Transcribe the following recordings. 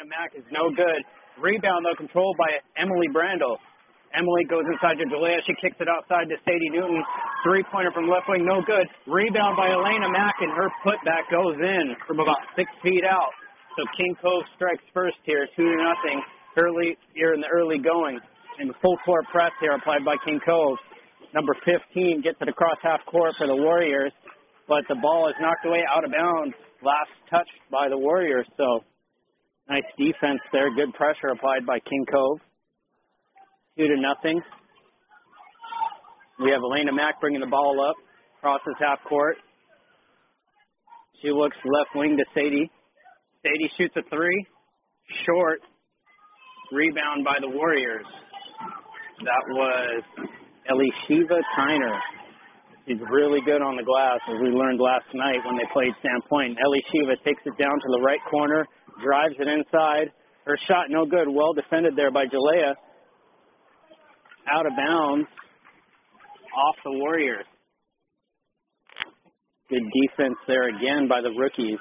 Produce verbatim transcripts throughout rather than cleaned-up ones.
Mack is no good. Rebound, though, controlled by Emily Brandel. Emily goes inside to Jalea. She kicks it outside to Sadie Newton. Three-pointer from left wing, no good. Rebound by Elena Mack, and her putback goes in from about six feet out. So King Cove strikes first here, two to nothing. Early here in the early going. And the full court press here applied by King Cove. Number fifteen gets it across half court for the Warriors, but the ball is knocked away out of bounds. Last touch by the Warriors. So nice defense there. Good pressure applied by King Cove. Two to nothing. We have Elena Mack bringing the ball up. Crosses half court. She looks left wing to Sadie. Sadie shoots a three. Short. Rebound by the Warriors. That was Elishiva Tyner. She's really good on the glass, as we learned last night when they played Sandpoint. Elishiva takes it down to the right corner, drives it inside. Her shot no good. Well defended there by Jalea. Out of bounds. Off the Warriors. Good defense there again by the rookies.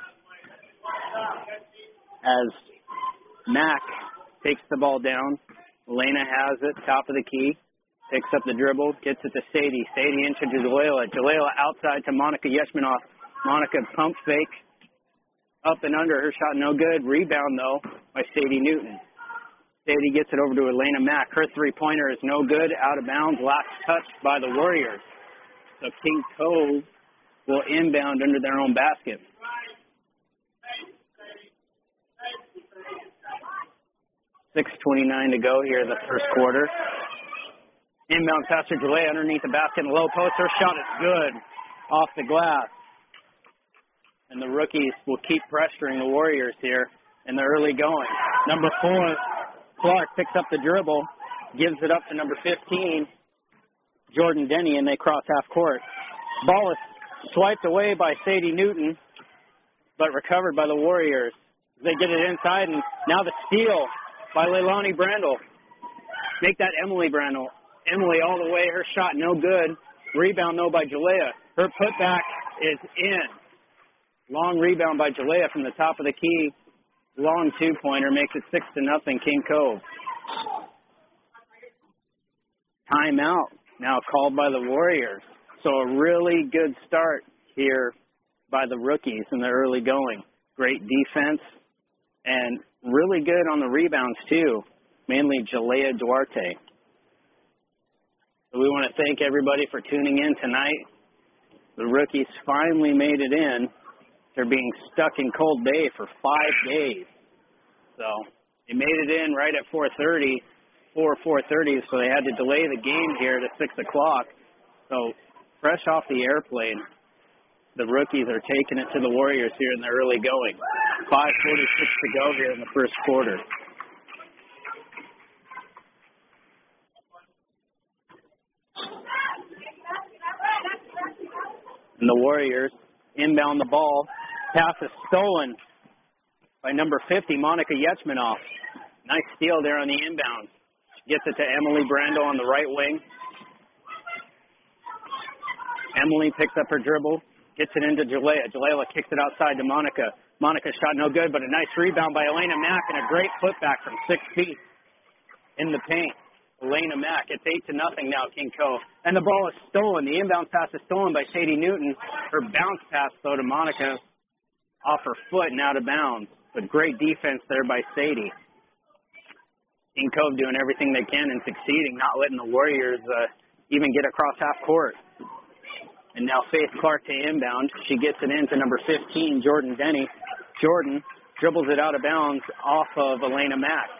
As Mack takes the ball down. Elena has it, top of the key. Picks up the dribble, gets it to Sadie. Sadie into Jalea. Jalea outside to Monica Yeshmanoff. Monica pump fake. Up and under. Her shot no good. Rebound, though, by Sadie Newton. Sadie gets it over to Elena Mack. Her three-pointer is no good. Out of bounds. Last touch by the Warriors. So King Cove will inbound under their own basket. six twenty-nine to go here in the first quarter. Inbound pass to Jalea underneath the basket in the low post. Her shot is good off the glass. And the rookies will keep pressuring the Warriors here in the early going. Number four, Clark picks up the dribble, gives it up to number fifteen, Jordan Denny, and they cross half court. Ball is swiped away by Sadie Newton, but recovered by the Warriors. They get it inside, and now the steal by Leilani Brandel. Make that Emily Brandel. Emily all the way. Her shot no good. Rebound, though, by Jalea. Her putback is in. Long rebound by Jalea from the top of the key. Long two-pointer makes it six to nothing. King Cove. Timeout now called by the Warriors. So a really good start here by the rookies in the early going. Great defense and really good on the rebounds, too, mainly Jalea Duarte. So we want to thank everybody for tuning in tonight. The rookies finally made it in. They're being stuck in Cold Bay for five days. So they made it in right at four thirty, four, four thirty, so they had to delay the game here to six o'clock. So fresh off the airplane, the rookies are taking it to the Warriors here in the early going. five forty-six to go here in the first quarter. And the Warriors inbound the ball. Pass is stolen by number fifty, Monica Yechmanoff. Nice steal there on the inbound. Gets it to Emily Brandel on the right wing. Emily picks up her dribble. Gets it into Jalea. Jalea kicks it outside to Monica. Monica's shot no good, but a nice rebound by Elena Mack and a great putback from six feet in the paint. Elena Mack. It's eight to nothing now, King Cove. And the ball is stolen. The inbound pass is stolen by Sadie Newton. Her bounce pass, though, to Monica off her foot and out of bounds. But great defense there by Sadie. King Cove doing everything they can and succeeding, not letting the Warriors uh, even get across half court. And now Faith Clark to inbound. She gets it into number fifteen, Jordan Denny. Jordan dribbles it out of bounds off of Elena Mack.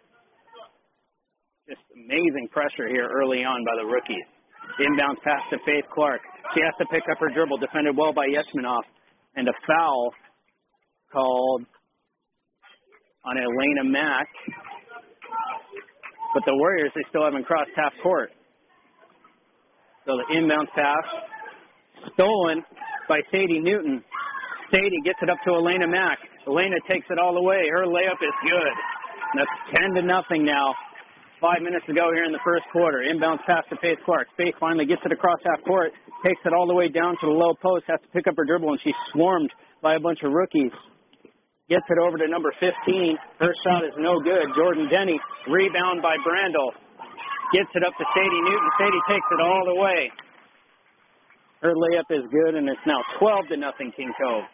Just amazing pressure here early on by the rookies. Inbound pass to Faith Clark. She has to pick up her dribble, defended well by Yeshmanoff. And a foul called on Elena Mack. But the Warriors, they still haven't crossed half court. So the inbound pass stolen by Sadie Newton. Sadie gets it up to Elena Mack. Elena takes it all the way. Her layup is good. And that's ten to nothing now. Five minutes to go here in the first quarter. Inbounds pass to Faith Clark. Faith finally gets it across half court, takes it all the way down to the low post, has to pick up her dribble, and she's swarmed by a bunch of rookies. Gets it over to number fifteen. Her shot is no good. Jordan Denny, rebound by Brandel. Gets it up to Sadie Newton. Sadie takes it all the way. Her layup is good, and it's now twelve to nothing King Cove.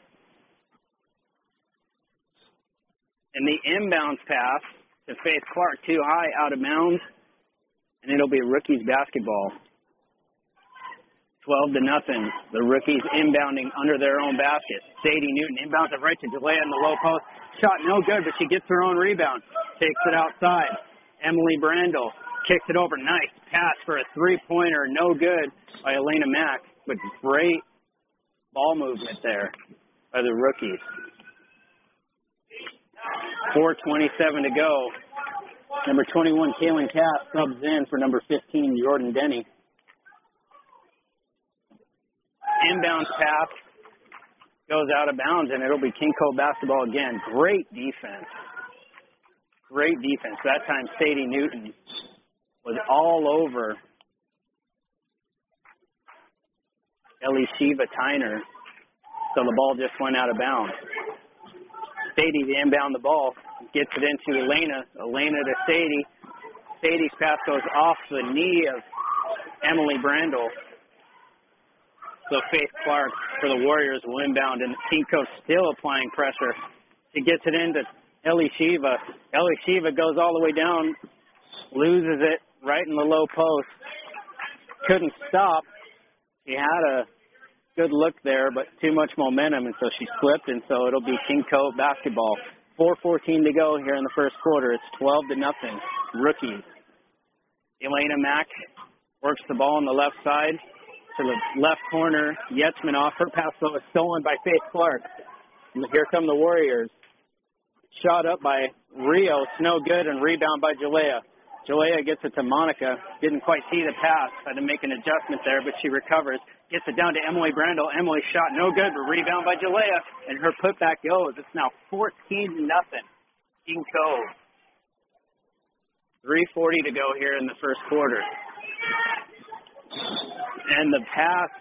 And the inbounds pass to Faith Clark too high, out of bounds, and it'll be rookies basketball. twelve to nothing. The rookies inbounding under their own basket. Sadie Newton inbounds it right to Jalea in the low post. Shot no good, but she gets her own rebound. Takes it outside. Emily Brandel kicks it over. Nice pass for a three-pointer. No good by Elena Mack, but great ball movement there by the rookies. four twenty-seven to go. Number twenty-one, Kaylin Cass, subs in for number fifteen, Jordan Denny. Inbounds pass goes out of bounds, and it'll be King Cove basketball again. Great defense. Great defense. That time, Sadie Newton was all over Elishiva Tyner, so the ball just went out of bounds. Sadie to inbound the ball, gets it into Elena. Elena to Sadie. Sadie's pass goes off the knee of Emily Brandel. So Faith Clark for the Warriors will inbound, and King Cove still applying pressure. She gets it into Elishiva. Elishiva goes all the way down, loses it right in the low post. Couldn't stop. She had a good look there, but too much momentum, and so she slipped, and so it'll be King Cove basketball. four fourteen to go here in the first quarter. It's twelve to nothing. Rookies. Elena Mack works the ball on the left side to the left corner. Yetzmanoff, her pass though is stolen by Faith Clark. And here come the Warriors. Shot up by Rios, no good, and rebound by Jalea. Jalea gets it to Monica. Didn't quite see the pass. Had to make an adjustment there, but she recovers. Gets it down to Emily Brandel. Emily shot no good, but rebound by Jalea, and her putback goes. It's now fourteen to nothing. King Cove. three forty to go here in the first quarter. And the pass,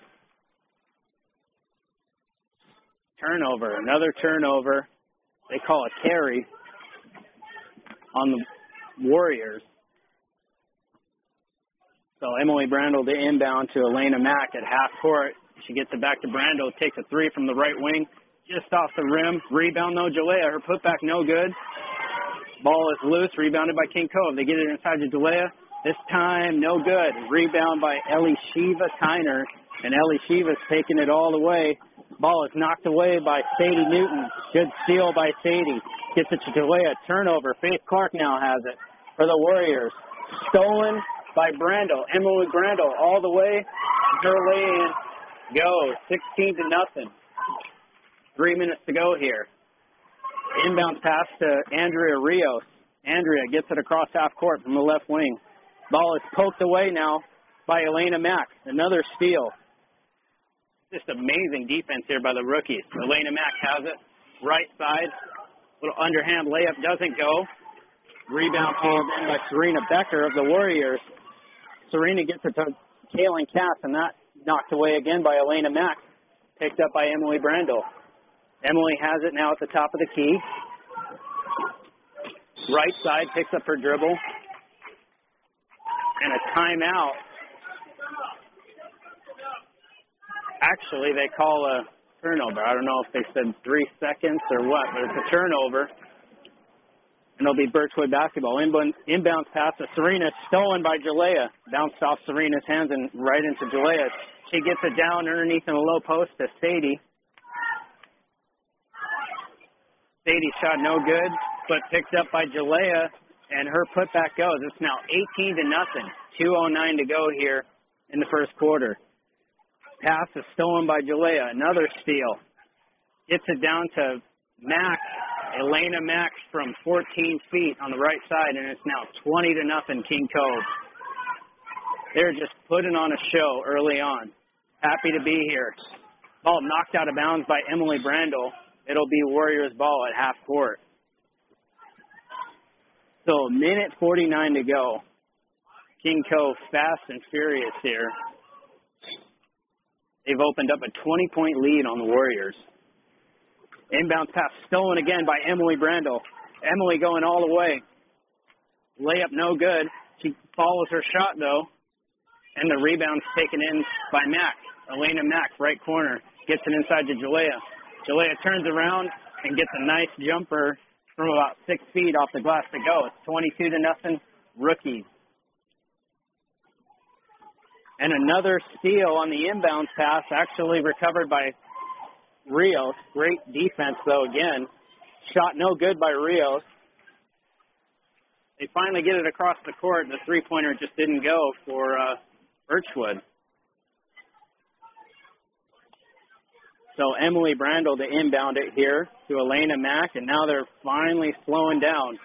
turnover, another turnover. They call it carry on the Warriors. So Emily Brandel to inbound to Elena Mack at half court. She gets it back to Brandel, takes a three from the right wing, just off the rim. Rebound though, Jalea, her putback no good. Ball is loose, rebounded by King Cove. They get it inside to Jalea. This time, no good. Rebound by Elishiva Tyner, and Elishiva's taking it all the way. Ball is knocked away by Sadie Newton. Good steal by Sadie. Gets it to Jalea. Turnover. Faith Clark now has it for the Warriors. Stolen by Brandel. Emily Brandel all the way. Her lay-in goes. sixteen to nothing. Three minutes to go here. Inbounds pass to Andrea Rios. Andrea gets it across half court from the left wing. Ball is poked away now by Elena Mack. Another steal. Just amazing defense here by the rookies. Elena Mack has it. Right side. Little underhand layup doesn't go. Rebound called in by Serena Becker of the Warriors. Serena gets it to Kaylin Cass, and that knocked away again by Elena Mack. Picked up by Emily Brandel. Emily has it now at the top of the key. Right side, picks up her dribble. And a timeout. Actually, they call a turnover. I don't know if they said three seconds or what, but it's a turnover. And it'll be Birchwood basketball. Inbound, inbounds pass to Serena, stolen by Jalea. Bounced off Serena's hands and right into Jalea. She gets it down underneath in a low post to Sadie. Sadie shot no good, but picked up by Jalea, and her putback goes. It's now eighteen to nothing. two oh nine to go here in the first quarter. Pass is stolen by Jalea. Another steal. Gets it down to Mack. Elena Mack from fourteen feet on the right side, and it's now twenty to nothing King Cove. They're just putting on a show early on. Happy to be here. Ball knocked out of bounds by Emily Brandel. It'll be Warriors ball at half court. So a minute forty-nine to go. King Cove fast and furious here. They've opened up a twenty-point lead on the Warriors. Inbounds pass stolen again by Emily Brandel. Emily going all the way. Layup no good. She follows her shot, though. And the rebound's taken in by Mack. Elena Mack, right corner. Gets it inside to Jalea. Jalea turns around and gets a nice jumper from about six feet off the glass to go. It's twenty-two to nothing. Rookies. And another steal on the inbounds pass, actually recovered by Rios. Great defense, though, again. Shot no good by Rios. They finally get it across the court. The three-pointer just didn't go for uh, Birchwood. So Emily Brandel to inbound it here to Elena Mack, and now they're finally slowing down.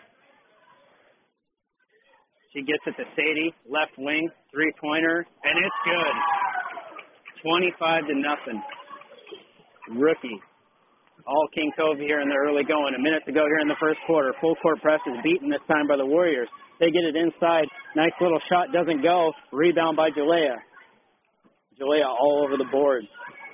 She gets it to Sadie, left wing, three-pointer, and it's good. twenty-five to nothing. Rookie. All King Cove here in the early going. A minute to go here in the first quarter. Full court press is beaten this time by the Warriors. They get it inside. Nice little shot, doesn't go. Rebound by Jalea. Jalea all over the board.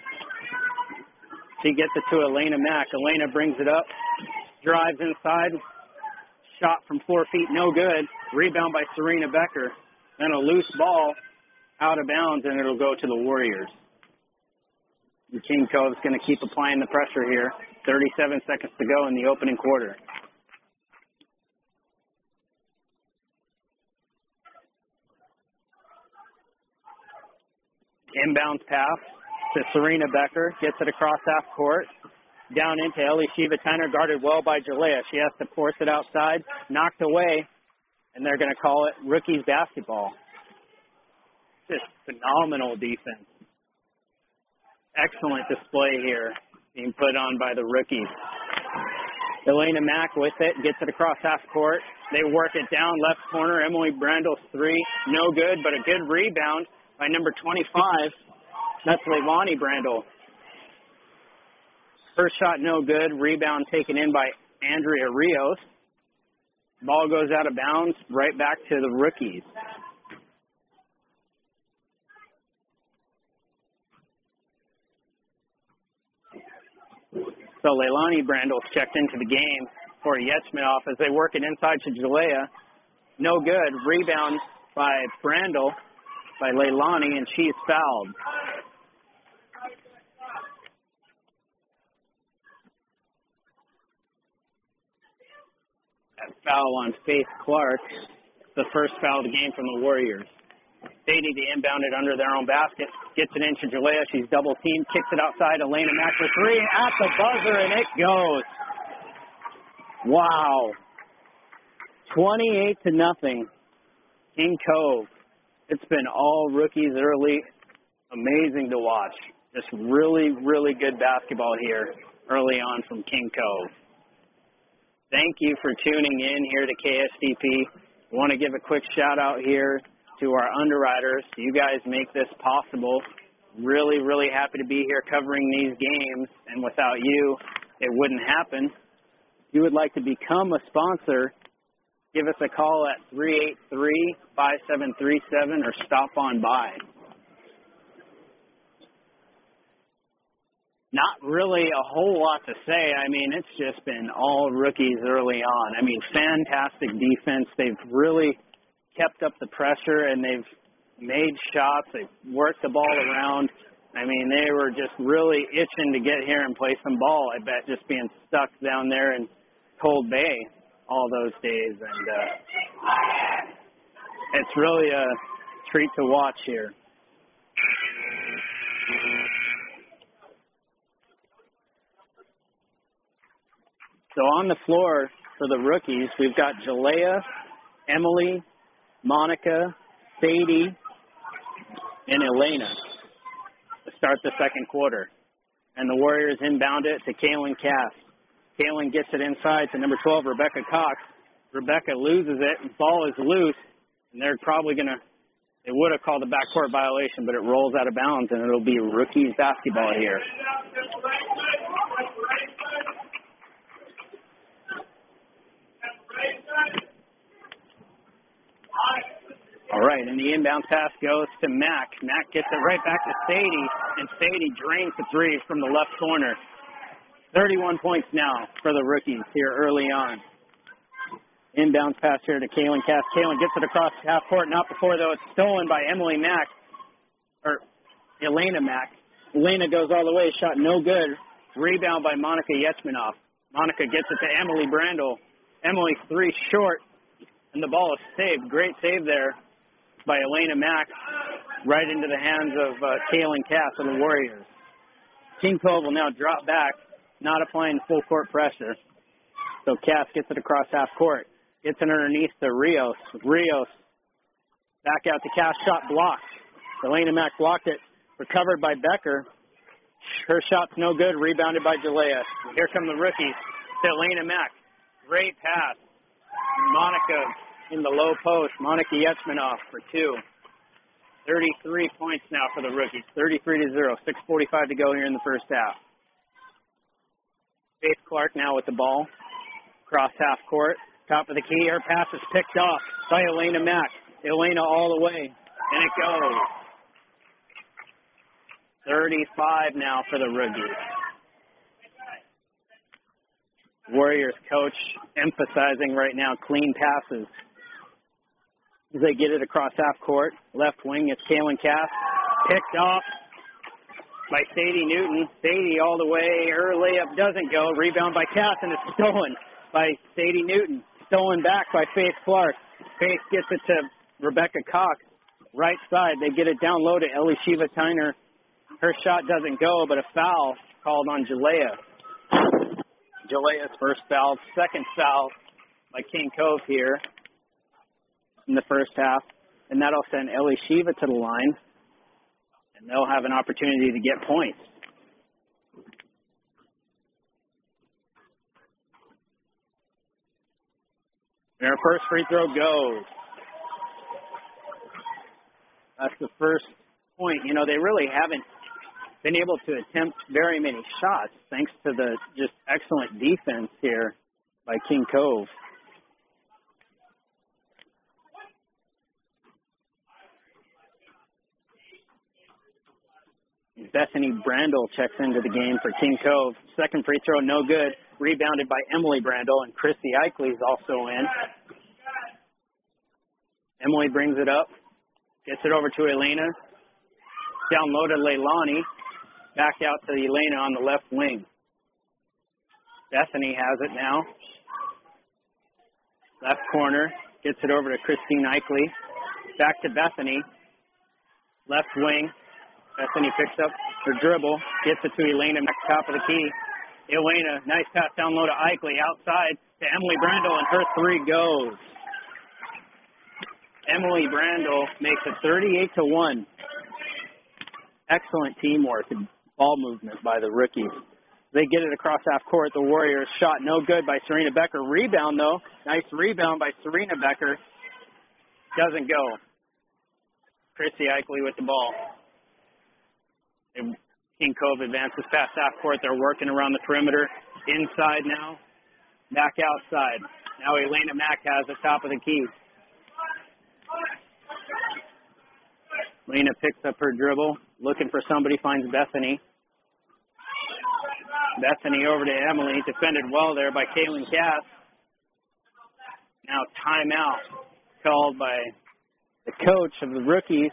She gets it to Elena Mack. Elena brings it up. Drives inside. Shot from four feet, no good. Rebound by Serena Becker. Then a loose ball out of bounds, and it'll go to the Warriors. And King Cove's going to keep applying the pressure here. thirty-seven seconds to go in the opening quarter. Inbounds pass to Serena Becker. Gets it across half court. Down into Ellie Shiva Tyner, guarded well by Jalea. She has to force it outside. Knocked away, and they're going to call it rookies basketball. Just phenomenal defense. Excellent display here being put on by the rookies. Elena Mack with it, gets it across half court. They work it down, left corner. Emily Brandel's three, no good, but a good rebound by number twenty-five. That's Leilani Brandel. First shot no good. Rebound taken in by Andrea Rios. Ball goes out of bounds, right back to the rookies. So Leilani Brandel's checked into the game for Yechmanoff as they work it inside to Jalea. No good. Rebound by Brandel, by Leilani, and she's fouled. That foul on Faith Clark, the first foul of the game from the Warriors. Sadie to inbound it under their own basket. Gets it into Jalea. She's double teamed. Kicks it outside. Elena Mack for three at the buzzer, and it goes. Wow. twenty-eight to nothing. King Cove. It's been all rookies early. Amazing to watch. Just really, really good basketball here early on from King Cove. Thank you for tuning in here to K S T P. I want to give a quick shout out here to our underwriters. You guys make this possible. Really, really happy to be here covering these games, and without you, it wouldn't happen. If you would like to become a sponsor, give us a call at three eight three, five seven three seven or stop on by. Not really a whole lot to say. I mean, it's just been all rookies early on. I mean, fantastic defense. They've really kept up the pressure, and they've made shots. They've worked the ball around. I mean, they were just really itching to get here and play some ball, I bet, just being stuck down there in Cold Bay all those days. And uh, it's really a treat to watch here. So on the floor for the rookies, we've got Jalea, Emily, Monica, Sadie, and Elena to start the second quarter. And the Warriors inbound it to Kaylin Cass. Kaylin gets it inside to number twelve, Rebecca Cox. Rebecca loses it, and ball is loose, and they're probably going to, they would have called a backcourt violation, but it rolls out of bounds, and it'll be rookies basketball here. All right, and the inbound pass goes to Mack. Mack gets it right back to Sadie, and Sadie drains the three from the left corner. thirty-one points now for the rookies here early on. Inbounds pass here to Kaylin Cass. Kaylin gets it across half court. Not before, though. It's stolen by Emily Mack. Or Elena Mack. Elena goes all the way. Shot no good. Rebound by Monica Yechmanoff. Monica gets it to Emily Brandel. Emily three short. And the ball is saved. Great save there by Elena Mack. Right into the hands of uh, Kaylin Cass of the Warriors. King Cove will now drop back. Not applying full court pressure. So Cass gets it across half court. Gets it underneath to Rios. Rios back out to Cass. Shot blocked. Elena Mack blocked it. Recovered by Becker. Her shot's no good. Rebounded by Jalea. Here come the rookies. To Elena Mack. Great pass. Monica in the low post. Monica Yechmanoff for two. thirty-three points now for the rookies. thirty-three to zero. six forty-five to go here in the first half. Faith Clark now with the ball. Cross half court. Top of the key. Her pass is picked off by Elena Mack. Elena all the way. And it goes. thirty-five now for the rookies. Warriors coach emphasizing right now clean passes. As they get it across half court. Left wing, it's Kaylin Cass. Picked off by Sadie Newton. Sadie all the way. Her layup doesn't go. Rebound by Cass, and it's stolen by Sadie Newton. Stolen back by Faith Clark. Faith gets it to Rebecca Cox. Right side. They get it down low to Ellie Shiva Tyner. Her shot doesn't go, but a foul called on Jalea. Jalea's first foul. Second foul by King Cove here in the first half. And that'll send Ellie Shiva to the line. And they'll have an opportunity to get points. And our first free throw goes. That's the first point. You know, they really haven't been able to attempt very many shots thanks to the just excellent defense here by King Cove. Bethany Brandel checks into the game for King Cove. Second free throw, no good. Rebounded by Emily Brandel, and Christy Eichley is also in. Emily brings it up. Gets it over to Elena. Down low to Leilani. Back out to Elena on the left wing. Bethany has it now. Left corner. Gets it over to Christine Eichley. Back to Bethany. Left wing. Bethany picks up her dribble. Gets it to Elena at the top of the key. Elena, nice pass down low to Eichley. Outside to Emily Brandel, and her three goes. Emily Brandel makes it thirty-eight to one. Excellent teamwork and ball movement by the rookies. They get it across half court. The Warriors shot no good by Serena Becker. Rebound, though. Nice rebound by Serena Becker. Doesn't go. Christy Eichley with the ball. And King Cove advances past half court. They're working around the perimeter. Inside now. Back outside. Now Elena Mack has the top of the key. Elena picks up her dribble. Looking for somebody. Finds Bethany. Bethany over to Emily. Defended well there by Kaylin Cass. Now timeout called by the coach of the rookies.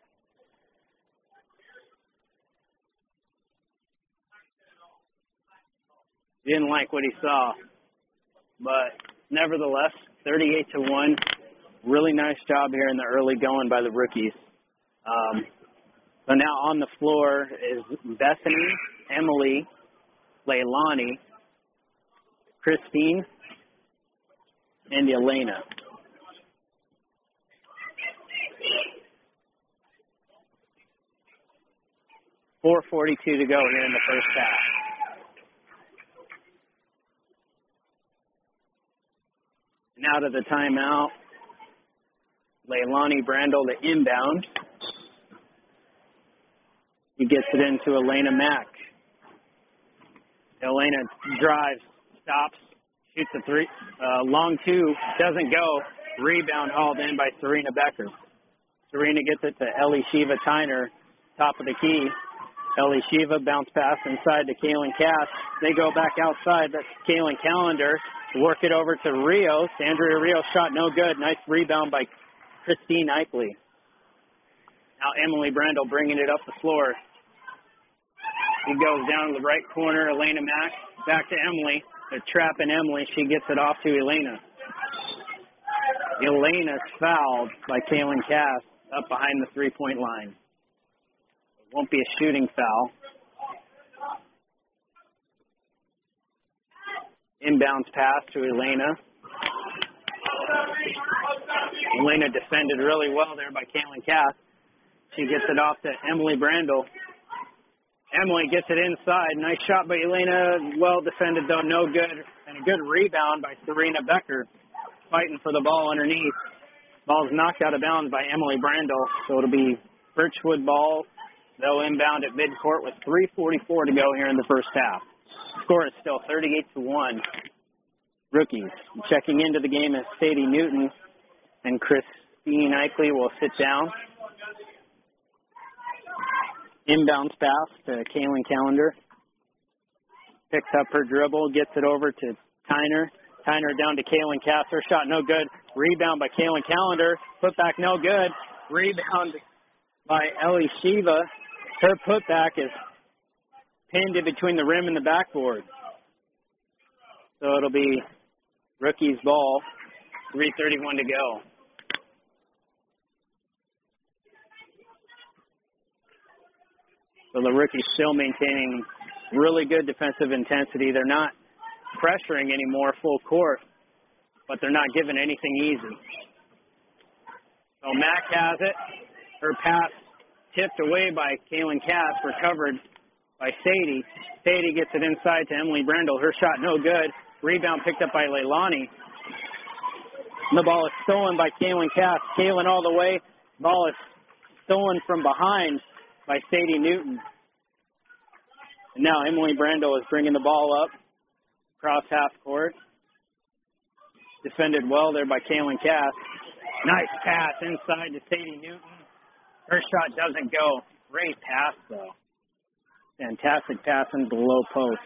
Didn't like what he saw. But nevertheless, thirty-eight to one. Really nice job here in the early going by the rookies. Um, so now on the floor is Bethany, Emily, Leilani, Christine, and Elena. four forty-two to go here in the first half. And out of the timeout, Leilani Brandel to inbound. He gets it into Elena Mack. Elena drives, stops, shoots a three, uh, long two, doesn't go. Rebound hauled in by Serena Becker. Serena gets it to Ellie Shiva Tyner, top of the key. Ellie Shiva bounce pass inside to Kaylin Cass. They go back outside. That's Kaylin Callender. Work it over to Rios. Andrea Rios shot no good. Nice rebound by Christine Eichley. Now Emily Brandel bringing it up the floor. He goes down to the right corner. Elena Mack back to Emily. They're trapping Emily. She gets it off to Elena. Elena's fouled by Kaylin Cass up behind the three-point line. It won't be a shooting foul. Inbounds pass to Elena. Elena defended really well there by Kaylin Cass. She gets it off to Emily Brandel. Emily gets it inside. Nice shot by Elena. Well defended, though, no good. And a good rebound by Serena Becker. Fighting for the ball underneath. Ball's knocked out of bounds by Emily Brandel. So it'll be Birchwood ball. They'll inbound at midcourt with three forty-four to go here in the first half. Score is still thirty-eight to one. Rookies. Checking into the game is Sadie Newton. And Christine Eichley will sit down. Inbounds pass to Kaylin Callender. Picks up her dribble, gets it over to Tyner. Tyner down to Kaylin Cass. Her shot no good. Rebound by Kaylin Callender. Putback no good. Rebound by Ellie Shiva. Her putback is pinned in between the rim and the backboard. So it'll be rookies ball. three thirty-one to go. So the rookies still maintaining really good defensive intensity. They're not pressuring anymore full court, but they're not giving anything easy. So Mack has it. Her pass tipped away by Kaylin Cass, recovered by Sadie. Sadie gets it inside to Emily Brandel. Her shot no good. Rebound picked up by Leilani. The ball is stolen by Kaylin Cass. Kaylin all the way. Ball is stolen from behind by Sadie Newton. And now Emily Brandel is bringing the ball up across half court. Defended well there by Kaylin Cass. Nice pass inside to Sadie Newton. Her shot doesn't go. Great pass, though. Fantastic pass into the low post.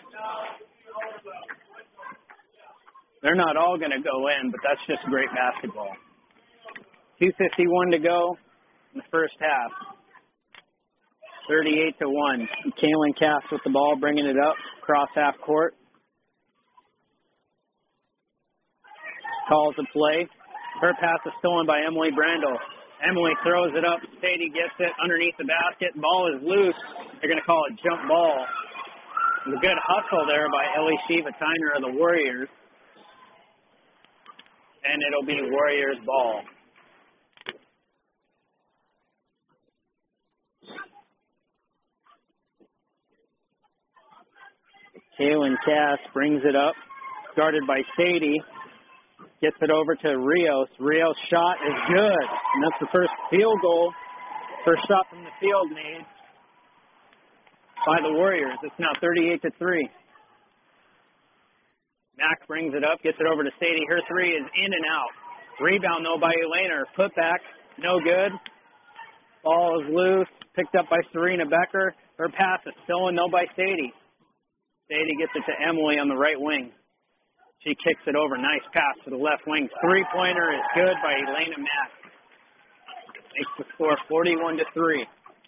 They're not all going to go in, but that's just great basketball. two fifty-one to go in the first half. thirty-eight to one. Kaylin Cass with the ball, bringing it up across half court. Calls the play. Her pass is stolen by Emily Brandel. Emily throws it up. Sadie gets it underneath the basket. Ball is loose. They're going to call it jump ball. A good hustle there by Ellie Shiva Tyner of the Warriors. And it'll be Warriors ball. Kaylin Cass brings it up. Guarded by Sadie. Gets it over to Rios. Rios' shot is good. And that's the first field goal. First shot from the field made by the Warriors. It's now thirty-eight to three. Mack brings it up. Gets it over to Sadie. Her three is in and out. Rebound, though, by Elena. Putback, no good. Ball is loose. Picked up by Serena Becker. Her pass is stolen, though, by Sadie. Sadie gets it to Emily on the right wing. She kicks it over. Nice pass to the left wing. Three-pointer is good by Elena Mack. Makes the score forty-one to three.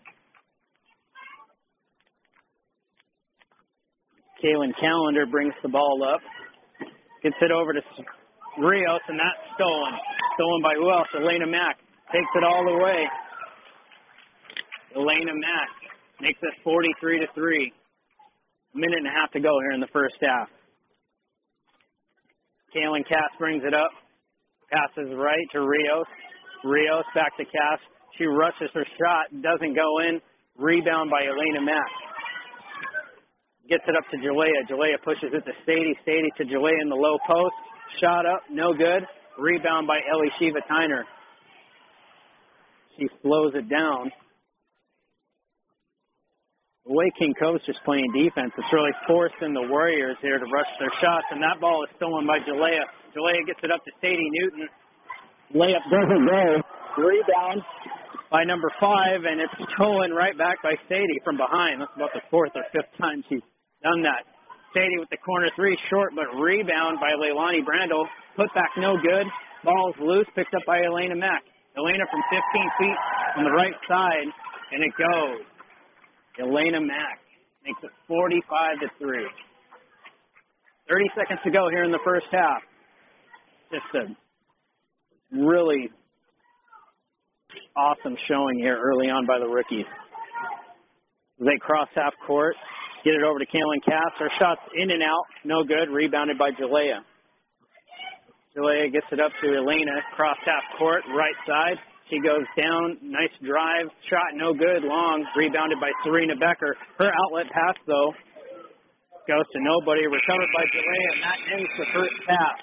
Kaylin Callender brings the ball up. Gets it over to Rios, and that's stolen. Stolen by who else? Elena Mack. Takes it all the way. Elena Mack makes it forty-three to three. A minute and a half to go here in the first half. Kaylin Cass brings it up. Passes right to Rios. Rios back to Cass. She rushes her shot. Doesn't go in. Rebound by Elena Mack. Gets it up to Jalea. Jalea pushes it to Sadie. Sadie to Jalea in the low post. Shot up. No good. Rebound by Ellie Shiva Tyner. She slows it down. The way King Coast is playing defense, it's really forcing the Warriors here to rush their shots, and that ball is stolen by Jalea. Jalea gets it up to Sadie Newton. Layup doesn't go. Rebound by number five, and it's stolen right back by Sadie from behind. That's about the fourth or fifth time she's done that. Sadie with the corner three, short, but rebound by Leilani Brandel. Put back no good. Ball's loose, picked up by Elena Mack. Elena from fifteen feet on the right side, and it goes. Elena Mack makes it forty-five to three. thirty seconds to go here in the first half. Just a really awesome showing here early on by the rookies. They cross half court, get it over to Kaylin Cass. Her shot's in and out, no good, rebounded by Jalea. Jalea gets it up to Elena, cross half court, right side. She goes down, nice drive, shot no good, long, rebounded by Serena Becker. Her outlet pass, though, goes to nobody, recovered by Jalea, and that ends the first half.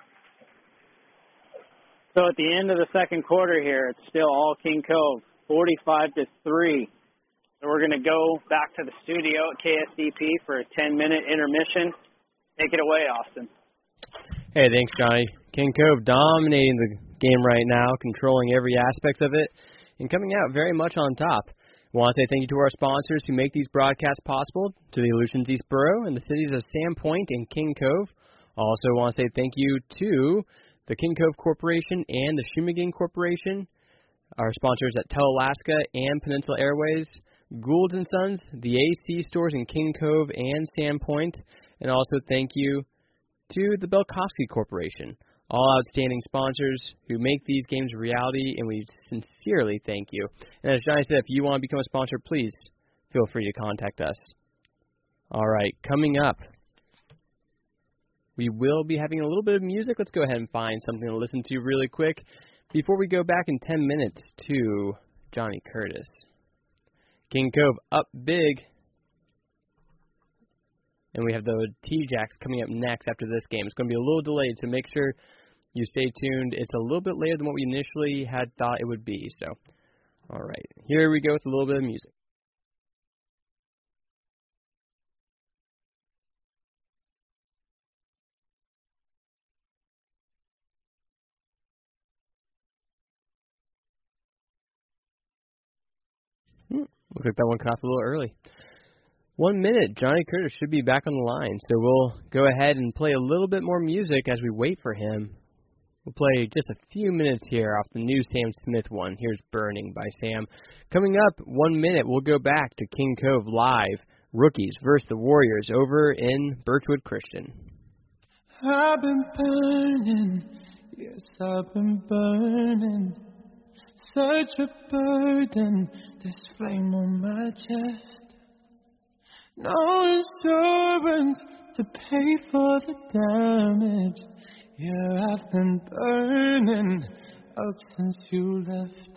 So at the end of the second quarter here, it's still all King Cove, forty-five to three. So we're going to go back to the studio at K S D P for a ten-minute intermission. Take it away, Austin. Hey, thanks, Johnny. King Cove dominating the game right now, controlling every aspect of it, and coming out very much on top. I want to say thank you to our sponsors who make these broadcasts possible, to the Aleutians East Borough and the cities of Sandpoint and King Cove. Also want to say thank you to the King Cove Corporation and the Shumagang Corporation, our sponsors at Tel-Alaska and Peninsula Airways, Gould and Sons, the A C stores in King Cove and Sandpoint, and also thank you to the Belkowski Corporation, all outstanding sponsors who make these games a reality, and we sincerely thank you. And as Johnny said, if you want to become a sponsor, please feel free to contact us. All right, coming up, we will be having a little bit of music. Let's go ahead and find something to listen to really quick before we go back in ten minutes to Johnny Curtis. King Cove up big. And we have the T-Jacks coming up next after this game. It's going to be a little delayed, so make sure you stay tuned. It's a little bit later than what we initially had thought it would be. So, all right. Here we go with a little bit of music. Hmm, looks like that one cut off a little early. One minute, Johnny Curtis should be back on the line, so we'll go ahead and play a little bit more music as we wait for him. We'll play just a few minutes here off the new Sam Smith one. Here's Burning by Sam. Coming up, one minute, we'll go back to King Cove Live, Rookies versus the Warriors over in Birchwood Christian. I've been burning, yes, I've been burning. Such a burden, this flame on my chest. No insurance to pay for the damage. Yeah, I've been burning up since you left.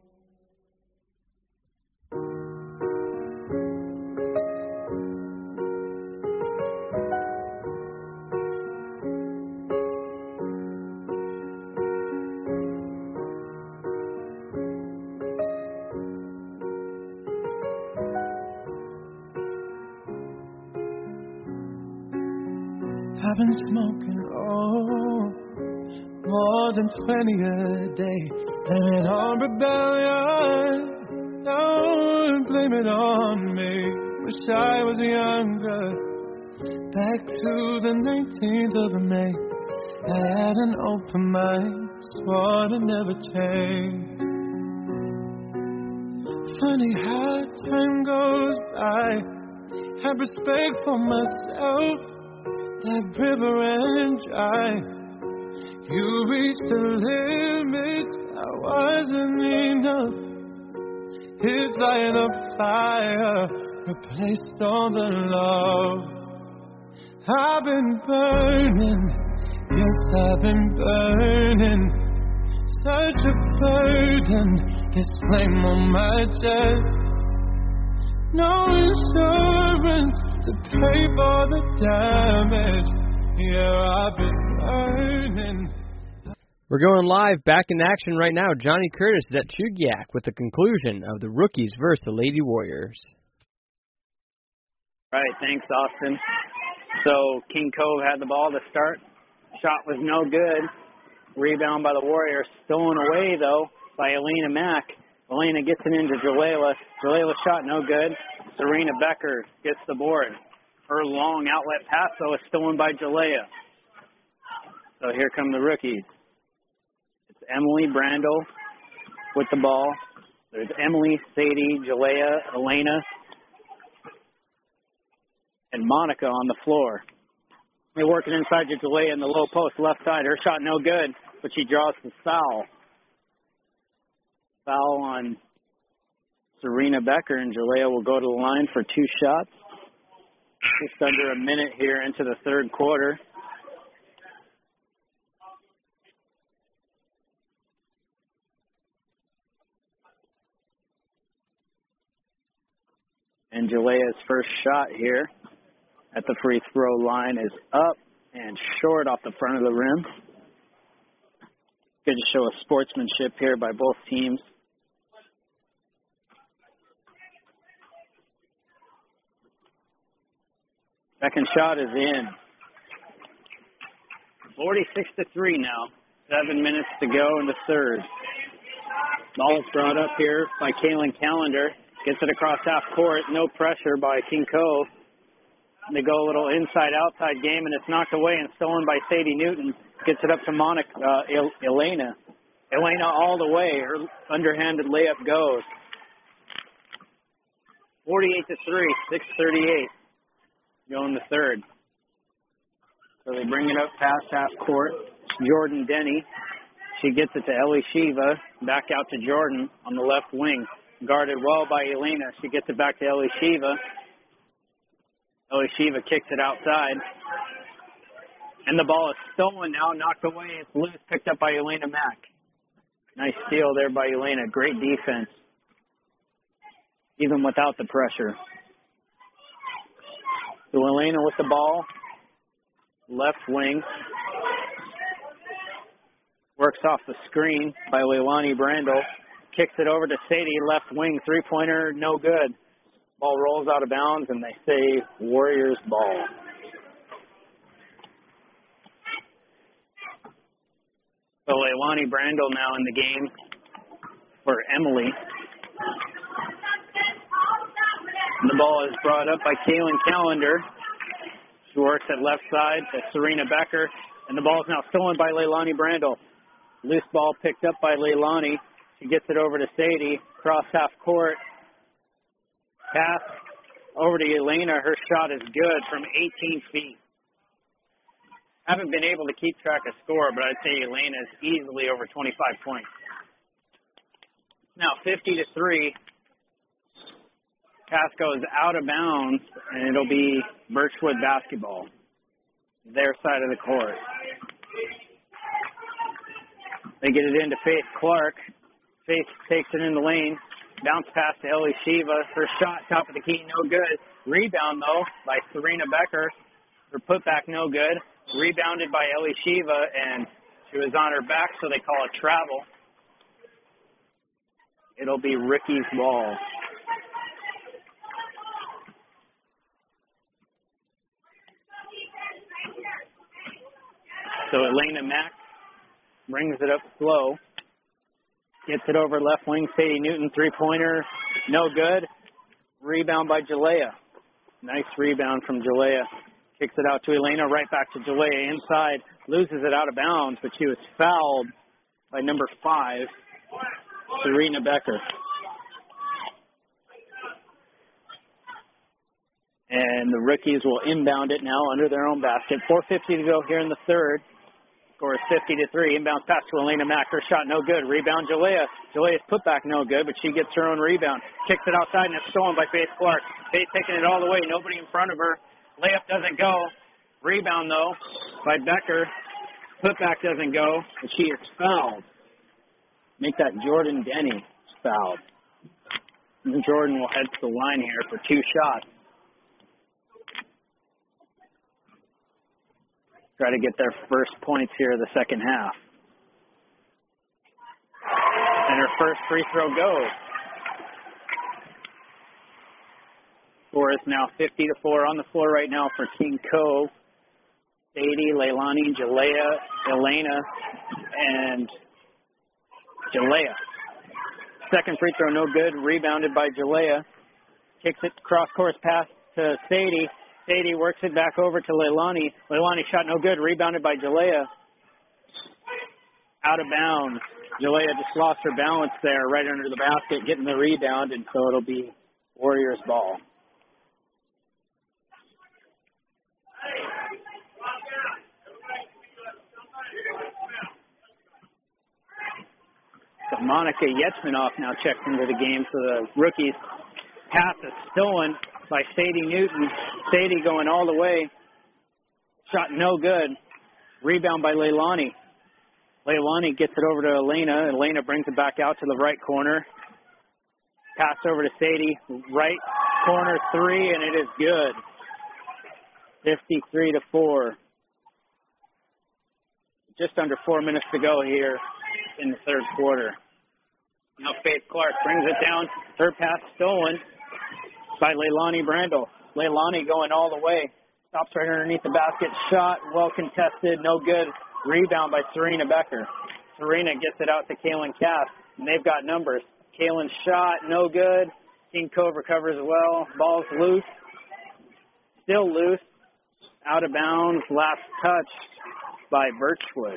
I've been smoking, oh, more than twenty a day. Blame it on rebellion, don't blame it on me. Wish I was younger, back to the nineteenth of May. I had an open mind, swore to never change. Funny how time goes by, have respect for myself. That river ran dry. You reached the limit, I wasn't enough. It's like a fire, replaced all the love. I've been burning, yes, I've been burning. Such a burden, this flame on my chest. No insurance to pay for the damage. Yeah, I've been burning. We're going live, back in action right now. Johnny Curtis is at Chugiak with the conclusion of the Rookies versus the Lady Warriors. All right, thanks, Austin. So King Cove had the ball to start. Shot was no good. Rebound by the Warriors. Stolen away, though, by Elena Mack. Elena gets it into Jalailah. Jalailah shot no good. Serena Becker gets the board. Her long outlet pass, though, is stolen by Jalaiah. So here come the rookies. It's Emily Brandel with the ball. There's Emily, Sadie, Jalaiah, Elena, and Monica on the floor. They're working inside to Jalaiah in the low post, left side. Her shot no good, but she draws the foul. Foul on Serena Becker, and Jalaiah will go to the line for two shots. Just under a minute here into the third quarter. And Jalaiah's first shot here at the free throw line is up and short off the front of the rim. Good to show a sportsmanship here by both teams. Second shot is in. forty-six to three now. Seven minutes to go in the third. Ball is brought up here by Kaylin Callender. Gets it across half court. No pressure by King Cove. They go a little inside-outside game, and it's knocked away and stolen by Sadie Newton. Gets it up to Monica, uh, El- Elena. Elena all the way. Her underhanded layup goes. forty-eight to three. six thirty-eight. Go in the third. So they bring it up past half court. Jordan Denny. She gets it to Ellie Shiva. Back out to Jordan on the left wing. Guarded well by Elena. She gets it back to Ellie Shiva. Ellie Shiva kicks it outside. And the ball is stolen now, knocked away. It's loose, picked up by Elena Mack. Nice steal there by Elena. Great defense. Even without the pressure. So Elena with the ball. Left wing. Works off the screen by Leilani Brandel. Kicks it over to Sadie, left wing, three-pointer, no good. Ball rolls out of bounds, and they say Warriors ball. So Leilani Brandel now in the game for Emily. And the ball is brought up by Kaylin Callender. She works at left side to Serena Becker. And the ball is now stolen by Leilani Brandel. Loose ball picked up by Leilani. She gets it over to Sadie. Cross half court. Pass over to Elena. Her shot is good from eighteen feet. Haven't been able to keep track of score, but I'd say Elena is easily over twenty-five points. Now fifty to three. Pass goes out of bounds, and it'll be Birchwood basketball. Their side of the court. They get it into Faith Clark. Faith takes it in the lane. Bounce pass to Ellie Shiva. Her shot, top of the key, no good. Rebound, though, by Serena Becker. Her putback, no good. Rebounded by Ellie Shiva, and she was on her back, so they call it travel. It'll be Ricky's ball. So Elena Mack brings it up slow. Gets it over left wing. Sadie Newton, three-pointer, no good. Rebound by Jalaiah. Nice rebound from Jalaiah. Kicks it out to Elena, right back to Jalaiah inside. Loses it out of bounds, but she was fouled by number five, Serena Becker. And the rookies will inbound it now under their own basket. four fifty to go here in the third. Score is fifty to three. Inbounds pass to Elena Mack. Her shot no good. Rebound Jalaiah. Jalaiah's putback no good, but she gets her own rebound. Kicks it outside, and it's stolen by Faith Clark. Faith taking it all the way. Nobody in front of her. Layup doesn't go. Rebound, though, by Becker. Putback doesn't go, but she is fouled. Make that Jordan Denny fouled. And Jordan will head to the line here for two shots. Try to get their first points here the second half. And her first free throw goes. Score is now fifty to four on the floor right now for King Cove. Sadie, Leilani, Jalaiah, Elena, and Jalaiah. second free throw, no good. Rebounded by Jalea. Kicks it cross-course pass to Sadie. Sadie works it back over to Leilani. Leilani shot no good. Rebounded by Jalea. Out of bounds. Jalea just lost her balance there right under the basket, getting the rebound, and so it'll be Warriors ball. So Monica Yetzmanoff now checks into the game for the rookies. Pass is stolen by Sadie Newton. Sadie going all the way. Shot no good. Rebound by Leilani. Leilani gets it over to Elena. Elena brings it back out to the right corner. Pass over to Sadie. Right corner three, and it is good. fifty-three to four. Just under four minutes to go here in the third quarter. Now Faith Clark brings it down. Her pass stolen by Leilani Brandel. Leilani going all the way. Stops right underneath the basket. Shot well contested. No good. Rebound by Serena Becker. Serena gets it out to Kaylin Cass. And they've got numbers. Kaylin shot. No good. King Cove recovers well. Ball's loose. Still loose. Out of bounds. Last touch by Birchwood.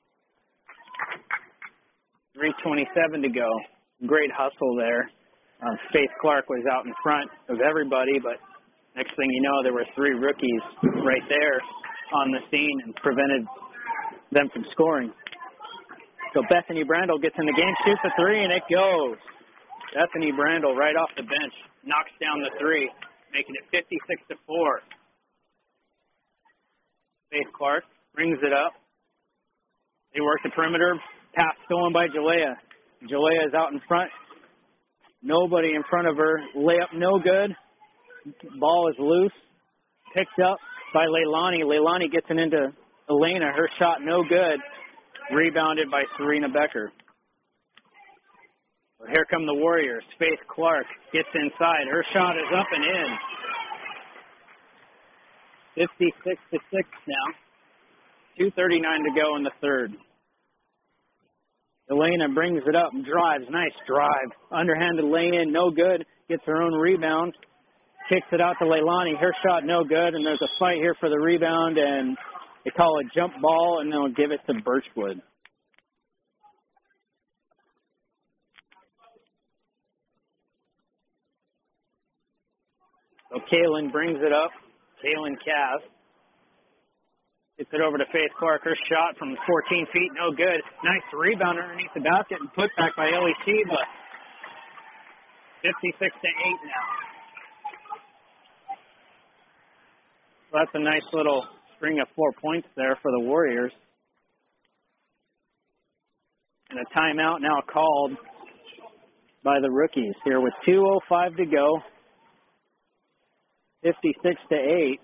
three twenty-seven to go. Great hustle there. Uh, Faith Clark was out in front of everybody, but next thing you know, there were three rookies right there on the scene and prevented them from scoring. So Bethany Brandel gets in the game, shoots a three, and it goes. Bethany Brandel right off the bench knocks down the three, making it fifty-six to four. Faith Clark brings it up. They work the perimeter. Pass stolen by Jalea. Jalea is out in front. Nobody in front of her. Layup no good. Ball is loose. Picked up by Leilani. Leilani gets it into Elena. Her shot no good. Rebounded by Serena Becker. Well, here come the Warriors. Faith Clark gets inside. Her shot is up and in. fifty-six to six now. two thirty-nine to go in the third. Elena brings it up and drives. Nice drive. Underhanded lay-in, no good. Gets her own rebound. Kicks it out to Leilani. Her shot no good, and there's a fight here for the rebound, and they call it jump ball, and they'll give it to Birchwood. So Kaylin brings it up. Kaylin Cass. Gets it over to Faith Clark. Her shot from fourteen feet, no good. Nice rebound underneath the basket and put back by Ellie Sheba. fifty-six to eight now. So that's a nice little string of four points there for the Warriors. And a timeout now called by the rookies here with two oh five to go. fifty-six to eight.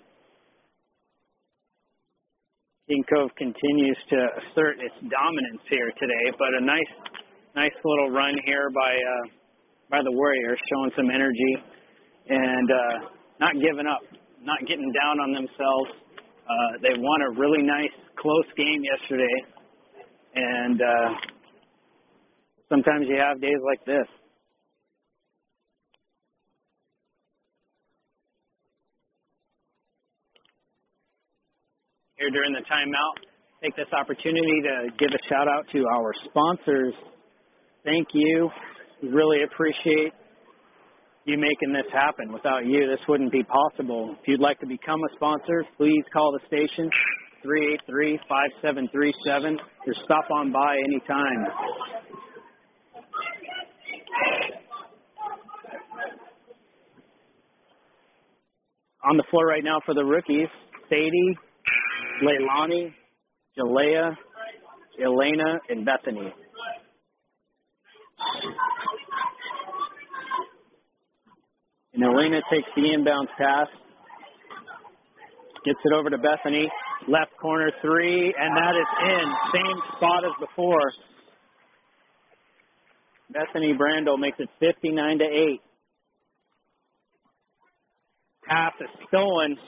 King Cove continues to assert its dominance here today, but a nice, nice little run here by uh, by the Warriors, showing some energy and uh, not giving up, not getting down on themselves. Uh, they won a really nice, close game yesterday, and uh, sometimes you have days like this. Here during the timeout, take this opportunity to give a shout out to our sponsors. Thank you. We really appreciate you making this happen. Without you, this wouldn't be possible. If you'd like to become a sponsor, please call the station, three eight three, five seven three seven, or stop on by anytime. On the floor right now for the rookies, Sadie, Leilani, Jalea, Elena, and Bethany. And Elena takes the inbound pass, gets it over to Bethany, left corner three, and that is in. Same spot as before. Bethany Brandel makes it fifty-nine to eight. Pass is stolen.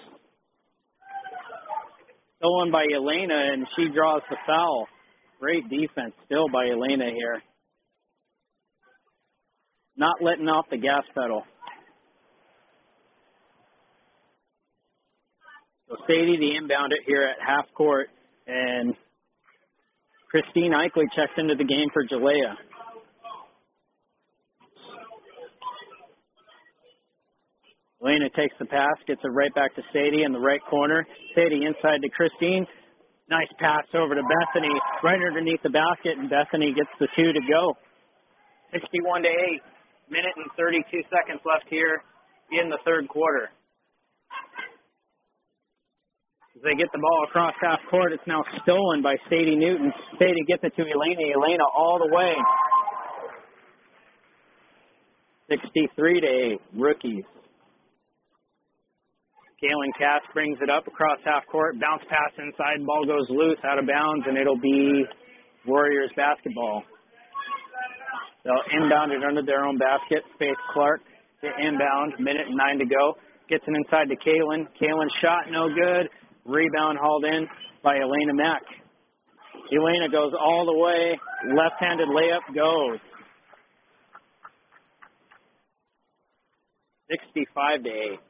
Stolen by Elena, and she draws the foul. Great defense still by Elena here. not letting off the gas pedal. So Sadie, the inbound it here at half court, and Christine Eichley checks into the game for Jalea. Elena takes the pass, gets it right back to Sadie in the right corner. Sadie inside to Christine. Nice pass over to Bethany, right underneath the basket, and Bethany gets the two to go. sixty-one to eight, minute and thirty-two seconds left here in the third quarter. As they get the ball across half court, it's now stolen by Sadie Newton. Sadie gets it to Elena. Elena all the way. sixty-three to eight, rookies. Kaylin Cass brings it up across half court. Bounce pass inside. Ball goes loose out of bounds, and it'll be Warriors basketball. They'll inbound it under their own basket. Faith Clark to inbound. Minute and nine to go. Gets it inside to Kaylin. Kaylin shot no good. Rebound hauled in by Elena Mack. Elena goes all the way. Left-handed layup goes. sixty-five to eight.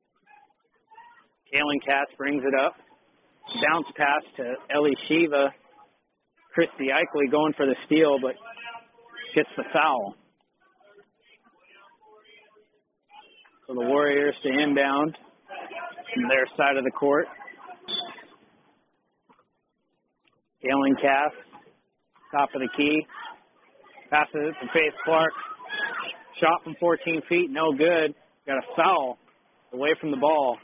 Kaylin Cass brings it up. Bounce pass to Ellie Shiva. Christy Eichley going for the steal, but gets the foul. So the Warriors to inbound from their side of the court. Kaylin Cass, top of the key. Passes it to Faith Clark. Shot from fourteen feet, no good. Got a foul away from the ball.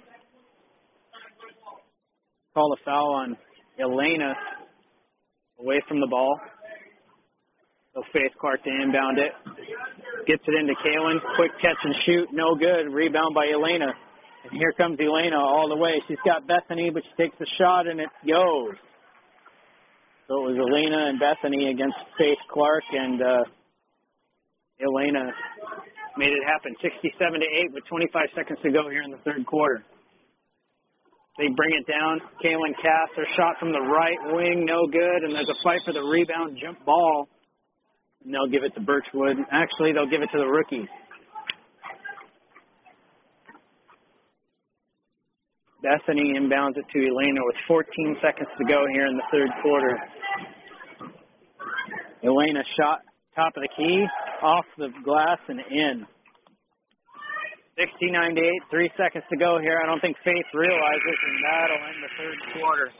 Call a foul on Elena away from the ball. So Faith Clark to inbound it. Gets it into Kaylin. Quick catch and shoot. No good. Rebound by Elena. And here comes Elena all the way. She's got Bethany, but she takes the shot and it goes. So it was Elena and Bethany against Faith Clark, and uh, Elena made it happen. sixty-seven to eight with twenty-five seconds to go here in the third quarter. They bring it down. Kaylin Cass, her shot from the right wing, no good. And there's a fight for the rebound, jump ball. And they'll give it to Birchwood. Actually, they'll give it to the rookies. Bethany inbounds it to Elena with fourteen seconds to go here in the third quarter. Elena shot top of the key, off the glass and in. sixty-nine to eight, three seconds to go here. I don't think Faith realizes, and that'll end the third quarter.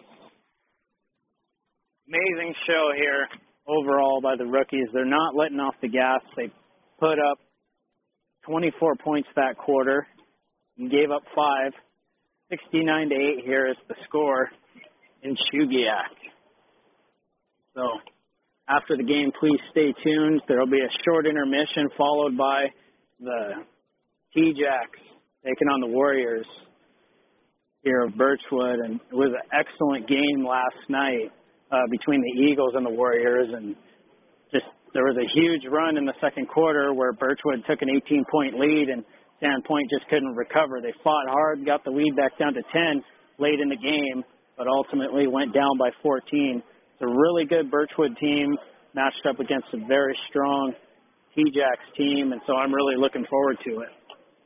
Amazing show here overall by the rookies. They're not letting off the gas. They put up twenty-four points that quarter and gave up five. sixty-nine to eight here is the score in Shugiak. So after the game, please stay tuned. There will be a short intermission followed by the T-Jacks taking on the Warriors here of Birchwood. And it was an excellent game last night uh, between the Eagles and the Warriors. And just there was a huge run in the second quarter where Birchwood took an eighteen-point lead and Sandpoint just couldn't recover. They fought hard, got the lead back down to ten late in the game, but ultimately went down by fourteen. It's a really good Birchwood team matched up against a very strong T-Jacks team, and so I'm really looking forward to it.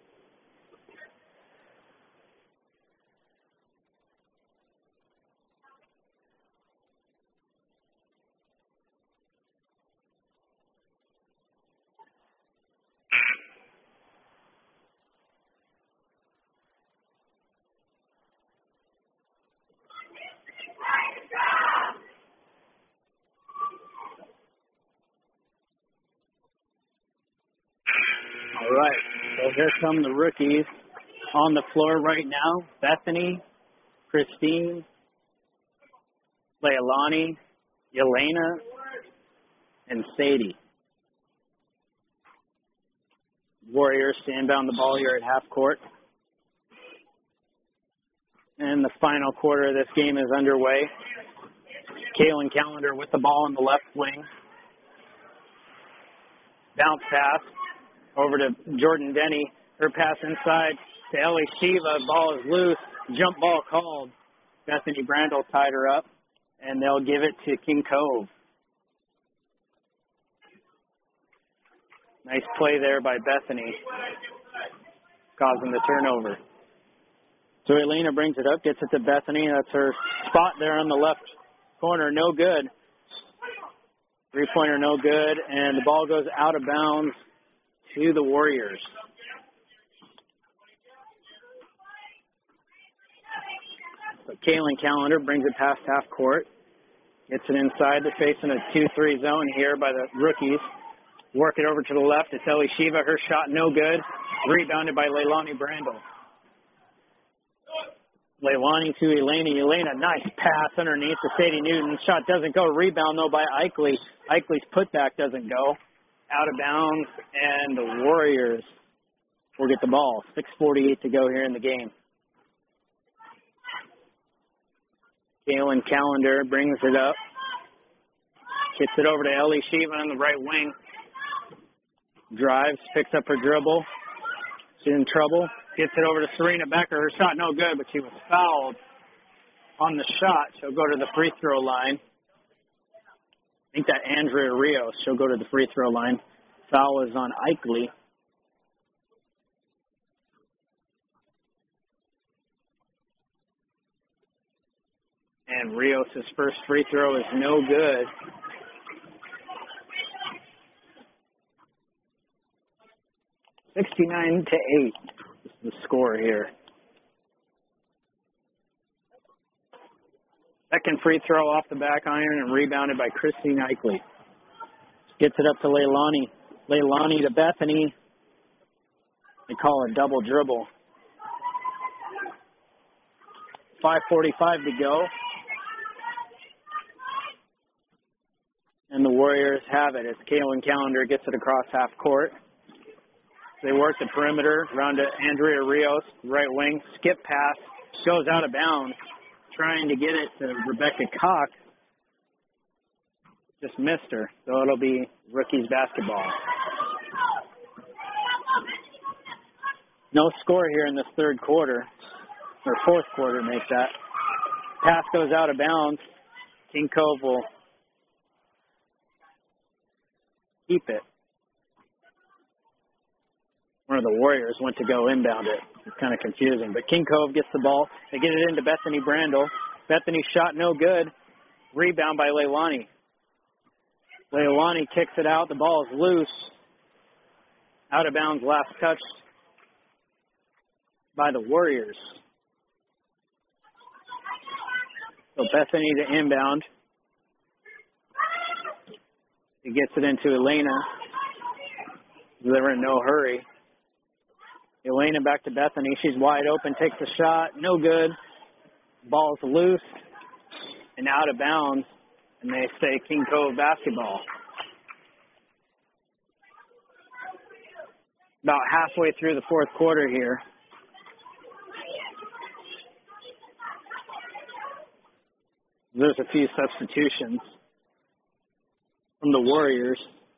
All right, so here come the rookies on the floor right now. Bethany, Christine, Leilani, Yelena, and Sadie. Warriors to inbound the ball here at half court. And the final quarter of this game is underway. Kaylin Callender with the ball in the left wing. Bounce pass over to Jordan Denny. Her pass inside to Ellie Shiva. Ball is loose. Jump ball called. Bethany Brandel tied her up, and they'll give it to King Cove. Nice play there by Bethany, causing the turnover. So Elena brings it up, gets it to Bethany. That's her spot there on the left corner. No good. Three-pointer no good, and the ball goes out of bounds to the Warriors. So Kaylin Callender brings it past half court. Gets it inside. They're facing a two three zone here by the rookies. Work it over to the left. It's Ellie Shiva. Her shot no good. Rebounded by Leilani Brandel. Leilani to Elena. Elena, nice pass underneath to Sadie Newton. Shot doesn't go. Rebound, though, by Eichley. Eichley's putback doesn't go. Out of bounds, and the Warriors will get the ball. six forty-eight to go here in the game. Kaylin Callender brings it up. Gets it over to Ellie Shiva on the right wing. Drives, picks up her dribble. She's in trouble. Gets it over to Serena Becker. Her shot no good, but she was fouled on the shot. She'll go to the free throw line. I think that Andrea Rios. She'll go to the free throw line. Foul is on Eichley. And Rios' first free throw is no good. sixty-nine to eight is the score here. Second free throw off the back iron and rebounded by Christine Eichley. Gets it up to Leilani. Leilani to Bethany. They call a double dribble. five forty-five to go. And the Warriors have it as Kaylin Callender gets it across half court. They work the perimeter around to Andrea Rios, right wing. Skip pass. Goes out of bounds. Trying to get it to Rebecca Cox. Just missed her. So it'll be rookies basketball. No score here in this third quarter. Or fourth quarter, make that. Pass goes out of bounds. King Cove will keep it. One of the Warriors went to go inbound it. It's kind of confusing. But King Cove gets the ball. They get it into Bethany Brandel. Bethany's shot no good. Rebound by Leilani. Leilani kicks it out. The ball is loose. Out of bounds, last touch by the Warriors. So Bethany to inbound. He gets it into Elena. They're in no hurry. Elena back to Bethany. She's wide open, takes a shot. No good. Ball's loose and out of bounds. And they say King Cove basketball. About halfway through the fourth quarter here. There's a few substitutions from the Warriors.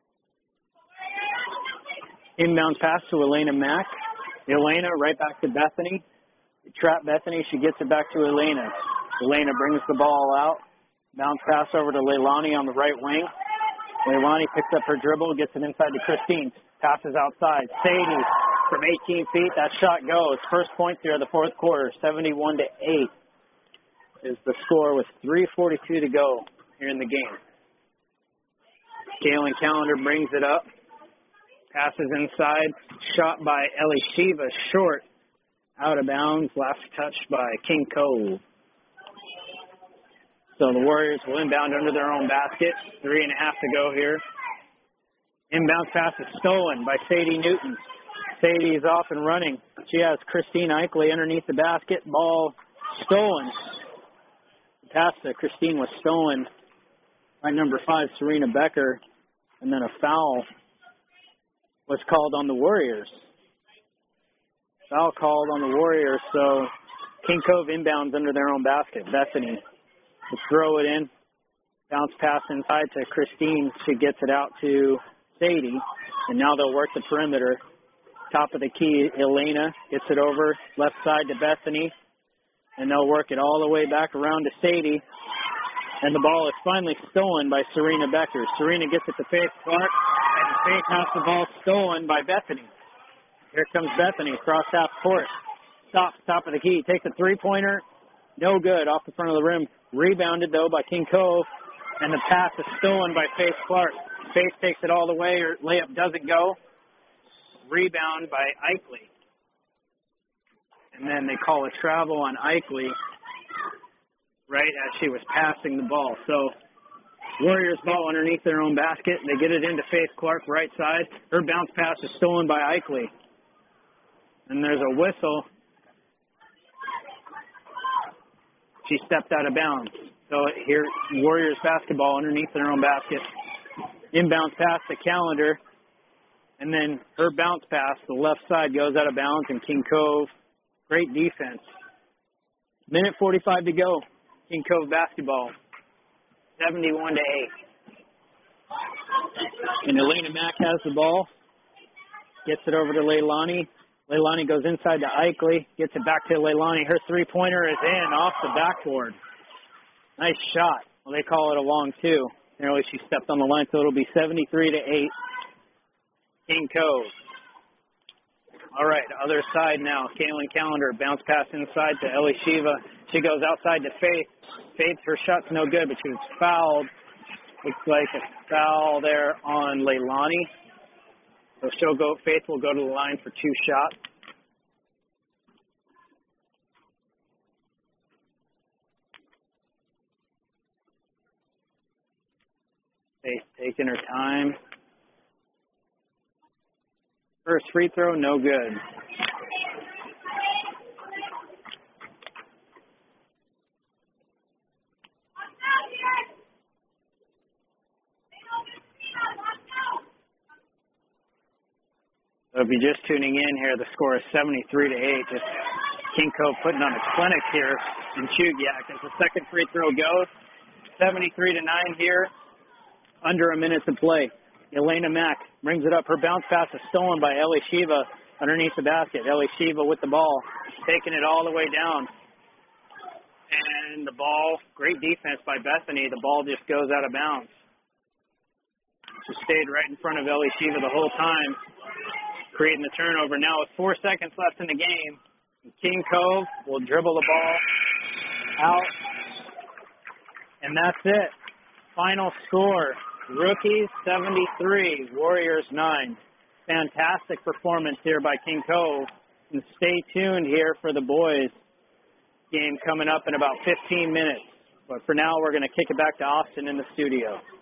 Inbound pass to Elena Mack. Elena right back to Bethany. Trap Bethany. She gets it back to Elena. Elena brings the ball out. Bounce pass over to Leilani on the right wing. Leilani picks up her dribble, gets it inside to Christine. Passes outside. Sadie from eighteen feet. That shot goes. First points here of the fourth quarter. seventy-one to eight is the score with three forty-two to go here in the game. Kaylin Callender brings it up. Passes inside. Shot by Ellie Shiva. Short. Out of bounds. Last touch by King Cove. So the Warriors will inbound under their own basket. Three and a half to go here. Inbound pass is stolen by Sadie Newton. Sadie's off and running. She has Christine Eichley underneath the basket. Ball stolen. The pass to Christine was stolen by number five, Serena Becker. And then a foul was called on the Warriors. Foul called on the Warriors, so King Cove inbounds under their own basket. Bethany to throw it in. Bounce pass inside to Christine. She gets it out to Sadie. And now they'll work the perimeter. Top of the key, Elena gets it over left side to Bethany. And they'll work it all the way back around to Sadie. And the ball is finally stolen by Serena Becker. Serena gets it to Faith Clark and Faith has the ball stolen by Bethany. Here comes Bethany across half court. Stops, top of the key. Takes a three-pointer. No good. Off the front of the rim. Rebounded, though, by King Cove. And the pass is stolen by Faith Clark. Faith takes it all the way. Her layup doesn't go. Rebound by Eichley. And then they call a travel on Eichley right as she was passing the ball. So Warriors ball underneath their own basket. They get it into Faith Clark, right side. Her bounce pass is stolen by Eichley. And there's a whistle. She stepped out of bounds. So here, Warriors basketball underneath their own basket. Inbounds pass to Callender. And then her bounce pass, the left side goes out of bounds, and King Cove, great defense. Minute forty-five to go. King Cove basketball, seventy-one to eight. And Elena Mack has the ball. Gets it over to Leilani. Leilani goes inside to Eichley. Gets it back to Leilani. Her three-pointer is in off the backboard. Nice shot. Well, they call it a long two. Nearly she stepped on the line, so it'll be seventy-three to eight. King Cove. All right, other side now. Kaylin Callender, bounce pass inside to Ellie Shiva. She goes outside to Faith. Faith, her shot's no good, but she was fouled. Looks like a foul there on Leilani. So she'll go, Faith will go to the line for two shots. Faith taking her time. First free throw, no good. So if you're just tuning in here, the score is seventy-three to eight. Just King Cove putting on a clinic here in Chugiak as the second free throw goes. seventy-three to nine here, under a minute to play. Elena Mack brings it up. Her bounce pass is stolen by Ellie Shiva underneath the basket. Ellie Shiva with the ball, taking it all the way down. And the ball, great defense by Bethany. The ball just goes out of bounds. She stayed right in front of Ellie Shiva the whole time, creating the turnover. Now with four seconds left in the game, King Cove will dribble the ball out. And that's it. Final score. Rookies seventy-three, Warriors nine. Fantastic performance here by King Cove. And stay tuned here for the boys game coming up in about fifteen minutes. But for now, we're going to kick it back to Austin in the studio.